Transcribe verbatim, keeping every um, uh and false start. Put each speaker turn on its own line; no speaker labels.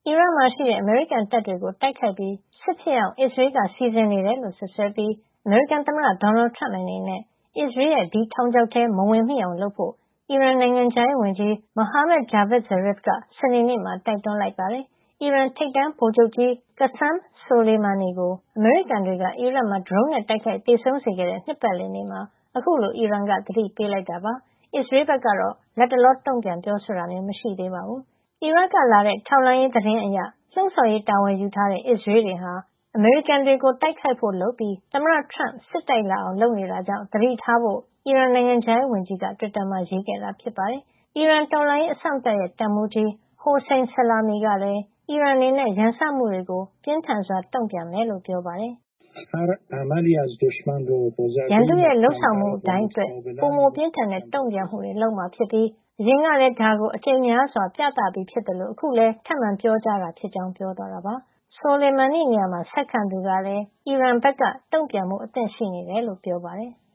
အီရတ်မှာရှိတဲ့အမေရိကန်တပ်တွေကိုတိုက်ခိုက်ပြီးစစ်ဖြစ်အောင်အစ္စရေးကစီစဉ်နေတယ်လို့စွပ်စွဲပြီးအမေရိကန်သမ္မတဒေါ်နယ်ထရမ့်အနေနဲ့အစ္စရေးရဲ့ဒီထောင်ချောက်ထဲမဝင်မိအောင်လုပ်ဖို့အီရန်နိုင်ငံခြားရေးဝန်ကြီး Mohammad Javad Zarif ကစနေနေ့မှာတိုက်တွန်းလိုက်ပါတယ်။အီရန်ထိပ်တန်းဗိုလ်ချုပ်ကြီး Qassem Soleimani ကိုအမေရိကန်တွေကအီရတ်မှာဒရုန်းနဲ့တိုက်ခိုက်သေဆုံးစေခဲ့တဲ့နှစ်ပတ်လည်နေ့မှာအခုလိုအီရန်ကသတိပေးလိုက်တာပါ။အစ္စရေးဘက်ကတော့လတ်တလောတုံ့ပြန်ပြောဆိုတာမျိုးမရှိသေးပါဘူး။အီရတ်ကလာတဲ့ထောက်လှမ်းရေးသတင်းအရလှုံ့ဆော်ရေးတာဝန်ယူထားတဲ့အစ္စရေးတွေဟာအမေရိကန်တွေကိုတိုက်ခိုက်ဖို့လုပ်ပြီးသမ္မတထရမ့်စစ်တိုက်လာအောင်လုပ်နေတာကြောင့်သတိထားဖို့အီရန်နိုင်ငံခြားရေးဝန်ကြီးကတွစ်တာမှာရေးခဲ့တာဖြစ်ပါတယ်။အီရန်တော်လှန်ရေးအစောင့်တပ်ရဲ့တပ်မှူးကြီး Hossein Salami ကလည်းအီရန်အနေနဲ့ရန်စမှုတွေကိုပြင်းထန်စွာတုံ့ပြန်မယ်လို့ပြောပါတယ်။ရန်သူရဲ့လုပ်ဆောင်မှုတိုင်းအတွက်ပိုမိုပြင်းထန်တဲ့တုံ့ပြန်မှုတွေလုပ်မှာဖြစ်ပြီးအရင်ကလည်းဒါကိုအကြိမ်များစွာပြသပြီးဖြစ်တယ်လို့အခုလည်းထပ်မံပြောကြားတာဖြစ်ကြောင်းပြောသွားတာပါ။ Soleimani နေရာမှာဆက်ခံသူကလည်းအီရန်ဘက်ကတုံ့ပြန်မှုအသင့်ရှိနေတယ်လို့ပြောပါတယ်။